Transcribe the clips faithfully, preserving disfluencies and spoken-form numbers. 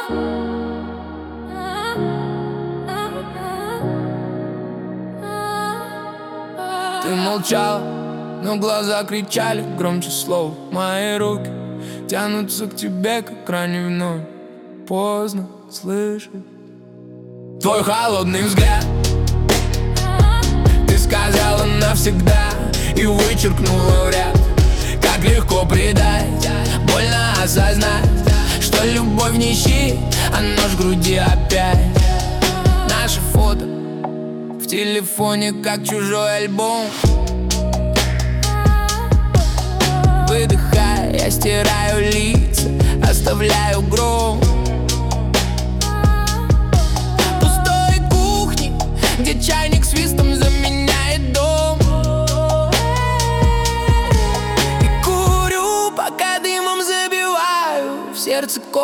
Ты молчала, но глаза кричали громче слов. Мои руки тянутся к тебе, как ранней вновь. Поздно слышать твой холодный взгляд. Ты сказала навсегда и вычеркнула в ряд. Как легко предать, больно осознать, что любовь не щит, а нож в груди опять. Наше фото в телефоне, как чужой альбом. Выдыхая, я стираю лица, оставляю гром. Пустой кухни, где чайник свистом заменяет дом. И курю, пока дымом забиваю в сердце ком.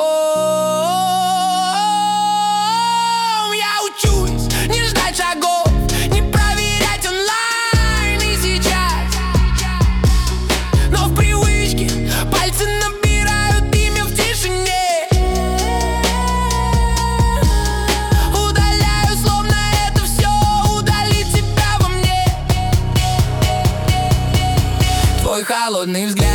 Я учусь не ждать шагов, не проверять онлайн и сейчас. Но в привычке пальцы набирают имя в тишине. Удаляю, словно это все удалит тебя во мне. Твой холодный взгляд.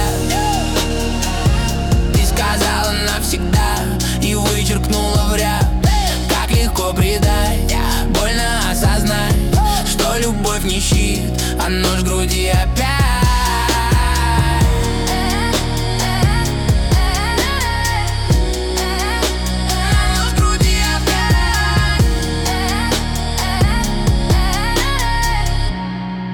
Ты сказала навсегда и вычеркнула в ряд. Как легко предать, больно осознать, что любовь не щит, а нож в груди опять.